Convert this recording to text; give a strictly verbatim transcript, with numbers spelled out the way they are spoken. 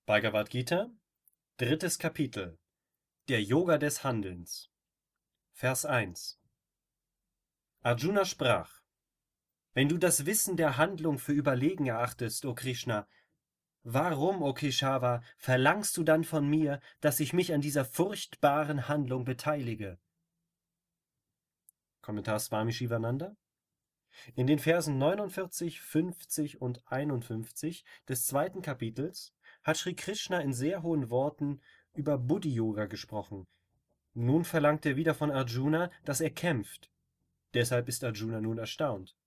Bhagavad Gita, drittes Kapitel. Der Yoga des Handelns. Vers eins. Arjuna sprach: Wenn du das Wissen der Handlung für überlegen erachtest, o Krishna, warum, o Keshava, verlangst du dann von mir, dass ich mich an dieser furchtbaren Handlung beteilige? Kommentar Swami Shivananda. In den Versen neunundvierzig, fünfzig und einundfünfzig des zweiten Kapitels hat Sri Krishna in sehr hohen Worten über Buddhi-Yoga gesprochen. Nun verlangt er wieder von Arjuna, dass er kämpft. Deshalb ist Arjuna nun erstaunt.